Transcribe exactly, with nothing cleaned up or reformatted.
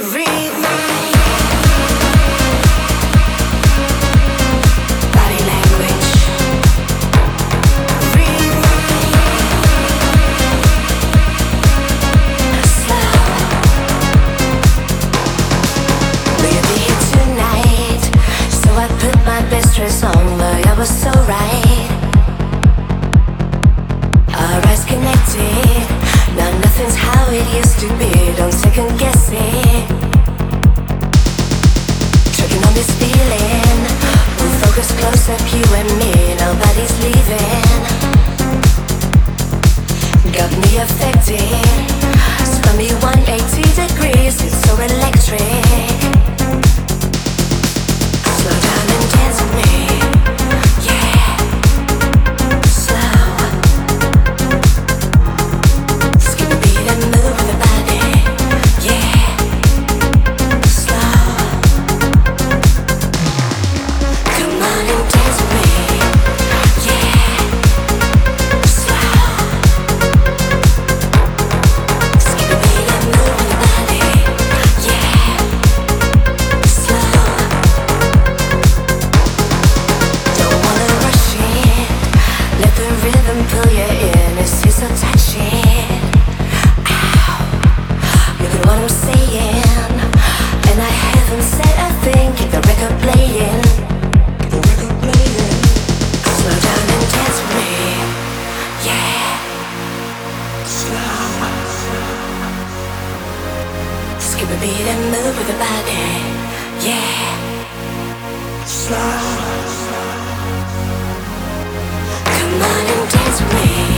Read my body language. Read my slow. Will you be here tonight? So I put my best dress on, but I was so right. Our eyes connected. Now nothing's how it used to be. Don't second guess it. Choking on this feeling. We'll focus close up, you and me. Nobody's leaving. Got me affected. Spun me one hundred eighty degrees. It's so electric. Slow down and dance with me. Yeah. Slow. Skip a beat and move with the body. Yeah. Slow. Come on and dance with me. Yeah. Slow. Skip a beat and move with the body. Yeah. Slow. Don't wanna rush it. Let the rhythm pull you in. It's just so touching. Ow. Look at what I'm saying. And I haven't said a thing. Keep the record playing. Keep the record playing. Slow down and dance with me. Yeah. Slow. Skip a beat and move with the body. Yeah. Slow. Come on and dance with me.